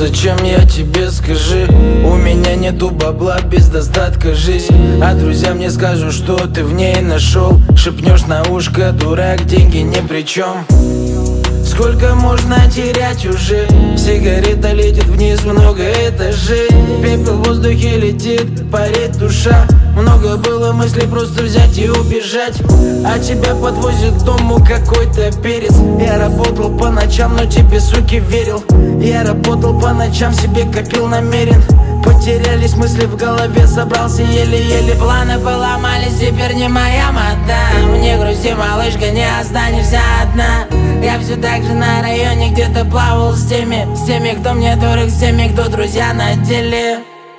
зачем я тебе, скажи? У меня нету бабла, без достатка жизнь. А друзьям не скажу, что ты в ней нашел. Шепнешь на ушко, дурак, деньги ни при чем. Сколько можно терять уже? Сигарета летит вниз, много этажей. Пепел в воздухе летит, парит душа. Много было мыслей просто взять и убежать. А тебя подвозит к дому какой-то перец. Я работал по ночам, но тебе, суки, верил. Я работал по ночам, себе копил намерен. Потерялись мысли в голове, собрался еле-еле. Планы поломались, теперь не моя мода. Не грусти, малышка, не останешься одна. Я все так же на районе где-то плавал с теми, кто мне дорог, с теми, кто друзья на деле.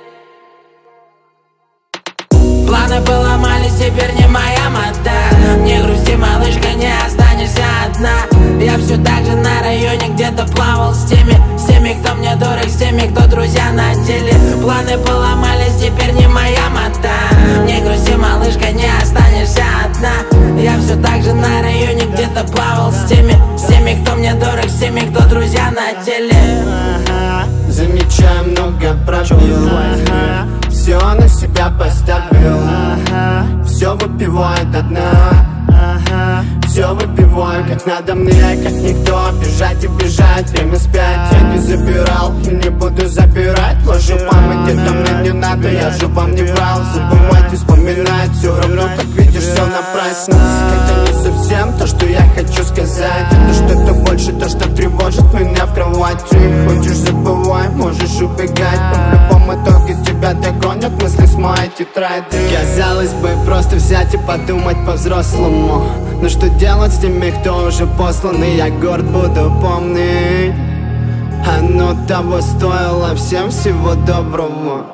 Планы поломались, теперь не моя мода. Не грусти, малышка, не останешься одна. Я все так же на районе где-то плавал с теми, кто мне дорог, с теми, кто друзья на деле. Планы поломались, теперь не моя мода. Не грусти, малышка, не останешься одна. Я все так же на районе где-то плавал с теми, кто мне дорог, с теми, кто друзья на деле. Замечаю много пробил, все на себя поставил, все выпиваю до дна. Все выпиваю, как надо мне, как никто. Бежать и бежать, время спять. Я не забирал и не буду забирать. Ложу память, где-то мне не надо. Я же вам не врал, забывать и вспоминать. Все равно, как видишь, все напрасно. Это не совсем то, что я хочу сказать. Это что-то больше, то, что тревожит меня в кровати. Хочешь забывай, можешь убегать, но в любом итоге тебя догонят мысли с моей тетради. Казалось бы, просто взять и подумать по-взрослому. Но что делать с теми, кто уже послан, и я горд буду помнить. Оно того стоило, всем всего доброго.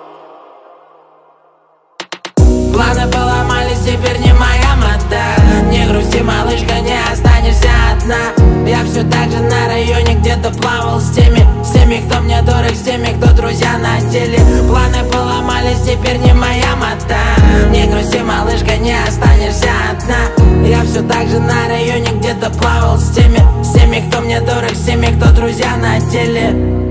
Планы поломались, теперь не моя мода. Не грусти, малышка, не останешься одна. Я все так же на районе где-то плавал с теми, кто мне дорог, с теми, кто друзья на деле. Планы поломались, теперь не моя мода. Не грусти, малышка, не останешься одна. Я все так же на районе где-то плавал с теми, кто мне дорог, с теми, кто друзья на деле.